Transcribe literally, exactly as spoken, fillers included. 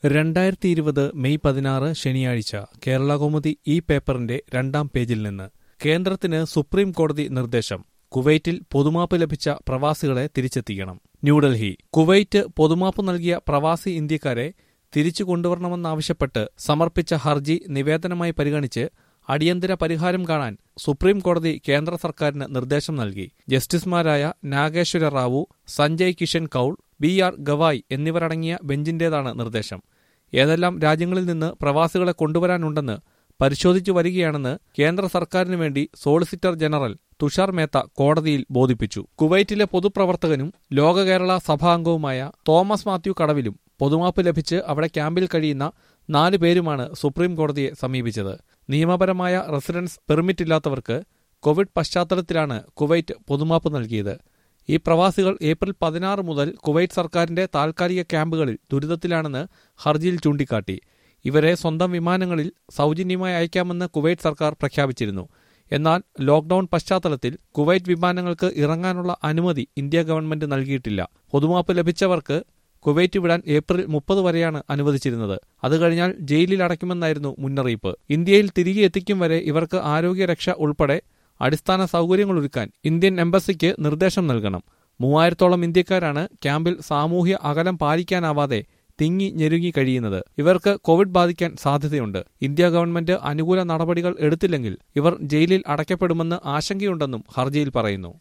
രണ്ടായിരത്തി ഇരുപത് മെയ് പതിനാറ് ശനിയാഴ്ച കേരളകൗമുദി ഈ പേപ്പറിന്റെ രണ്ടാം പേജിൽ നിന്ന് കേന്ദ്രത്തിന് സുപ്രീം കോടതി നിർദ്ദേശം. കുവൈറ്റിൽ പൊതുമാപ്പ് ലഭിച്ച പ്രവാസികളെ തിരിച്ചെത്തിക്കണം. ന്യൂഡൽഹി. കുവൈറ്റ് പൊതുമാപ്പ് നൽകിയ പ്രവാസി ഇന്ത്യക്കാരെ തിരിച്ചു കൊണ്ടുവരണമെന്നാവശ്യപ്പെട്ട് സമർപ്പിച്ച ഹർജി നിവേദനമായി പരിഗണിച്ച് അടിയന്തര പരിഹാരം കാണാൻ സുപ്രീം കോടതി കേന്ദ്ര സർക്കാരിന് നിർദ്ദേശം നൽകി. ജസ്റ്റിസുമാരായ നാഗേശ്വര റാവു, സഞ്ജയ് കിഷൻ കൌൾ, ബി ആർ ഗവായ് എന്നിവരടങ്ങിയ ബെഞ്ചിന്റേതാണ് നിർദ്ദേശം. ഏതെല്ലാം രാജ്യങ്ങളിൽ നിന്ന് പ്രവാസികളെ കൊണ്ടുവരാനുണ്ടെന്ന് പരിശോധിച്ചു വരികയാണെന്ന് കേന്ദ്ര സർക്കാരിനു വേണ്ടി സോളിസിറ്റർ ജനറൽ തുഷാർ മേത്ത കോടതിയിൽ ബോധിപ്പിച്ചു. കുവൈറ്റിലെ പൊതുപ്രവർത്തകനും ലോക കേരള സഭാംഗവുമായ തോമസ് മാത്യു കടവിലും പൊതുമാപ്പ് ലഭിച്ച് അവിടെ ക്യാമ്പിൽ കഴിയുന്ന നാലു പേരുമാണ് സുപ്രീം കോടതിയെ സമീപിച്ചത്. നിയമപരമായ റെസിഡൻസ് പെർമിറ്റ് ഇല്ലാത്തവർക്ക് കോവിഡ് പശ്ചാത്തലത്തിലാണ് കുവൈറ്റ് പൊതുമാപ്പ് നൽകിയത്. ഈ പ്രവാസികൾ ഏപ്രിൽ പതിനാറ് മുതൽ കുവൈറ്റ് സർക്കാരിന്റെ താൽക്കാലിക ക്യാമ്പുകളിൽ ദുരിതത്തിലാണെന്ന് ഹർജിയിൽ ചൂണ്ടിക്കാട്ടി. ഇവരെ സ്വന്തം വിമാനങ്ങളിൽ സൗജന്യമായി അയക്കാമെന്ന് കുവൈറ്റ് സർക്കാർ പ്രഖ്യാപിച്ചിരുന്നു. എന്നാൽ ലോക്ഡൌൺ പശ്ചാത്തലത്തിൽ കുവൈറ്റ് വിമാനങ്ങൾക്ക് ഇറങ്ങാനുള്ള അനുമതി ഇന്ത്യ ഗവൺമെന്റ് നൽകിയിട്ടില്ല. പൊതുമാപ്പ് ലഭിച്ചവർക്ക് കുവൈറ്റ് വിടാൻ ഏപ്രിൽ മുപ്പത് വരെയാണ് അനുവദിച്ചിരുന്നത്. അത് കഴിഞ്ഞാൽ ജയിലിൽ അടയ്ക്കുമെന്നായിരുന്നു മുന്നറിയിപ്പ്. ഇന്ത്യയിൽ തിരികെ എത്തിക്കും വരെ ഇവർക്ക് ആരോഗ്യരക്ഷ ഉൾപ്പെടെ അടിസ്ഥാന സൗകര്യങ്ങളൊരുക്കാൻ ഇന്ത്യൻ എംബസിക്ക് നിർദ്ദേശം നൽകണം. മൂവായിരത്തോളം ഇന്ത്യക്കാരാണ് ക്യാമ്പിൽ സാമൂഹ്യ അകലം പാലിക്കാനാവാതെ തിങ്ങി ഞെരുങ്ങി കഴിയുന്നത്. ഇവർക്ക് കോവിഡ് ബാധിക്കാൻ സാധ്യതയുണ്ട്. ഇന്ത്യ ഗവൺമെന്റ് അനുകൂല നടപടികൾ എടുത്തില്ലെങ്കിൽ ഇവർ ജയിലിൽ അടയ്ക്കപ്പെടുമെന്ന് ആശങ്കയുണ്ടെന്നും ഹർജിയിൽ പറയുന്നു.